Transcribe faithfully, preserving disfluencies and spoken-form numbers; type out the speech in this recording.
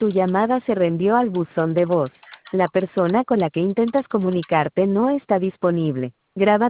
Tu llamada se reenvió al buzón de voz. La persona con la que intentas comunicarte no está disponible. Graba